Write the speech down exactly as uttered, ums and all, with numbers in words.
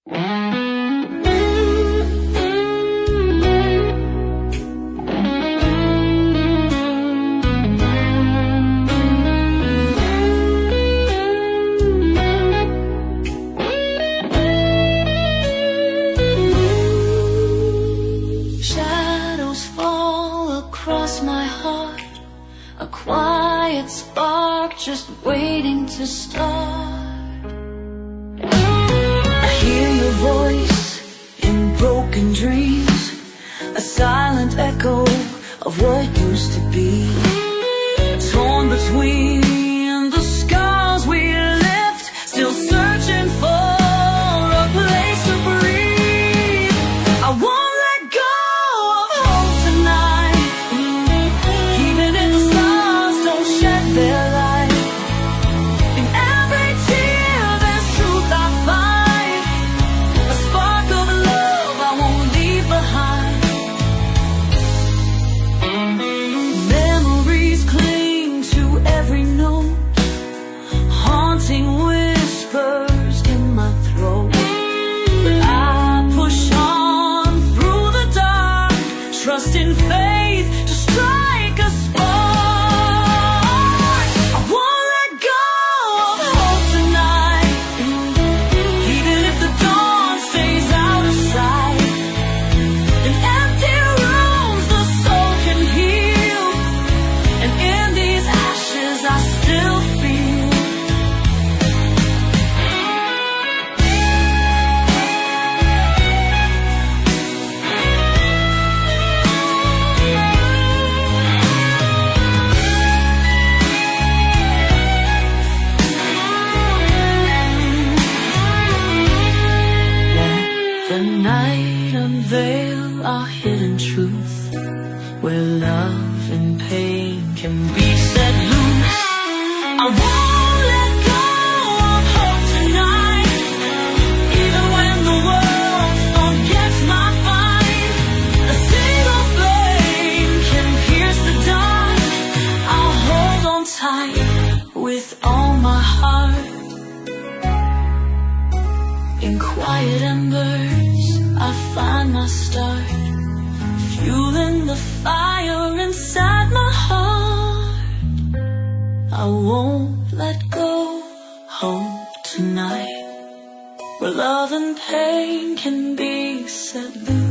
A quiet spark just waiting to start. I hear your voice in broken dreams, a silent echo of what used to be. Torn between the scars we left, still searching for a place to breathe. I want their light. In every tear there's truth I find, a spark of love I won't leave behind. Memories cling to every note, haunting whispers in my throat. But I push on through the dark, trusting faith to strike a spark. The night unveil our hidden truth, where love and pain can be set loose. I won't let go of hope tonight, even when the world forgets my fight. A single flame can pierce the dark. I'll hold on tight with all my heart. In quiet embers I find my start, fueling the fire inside my heart. I won't let go. Home tonight, where love and pain can be set loose.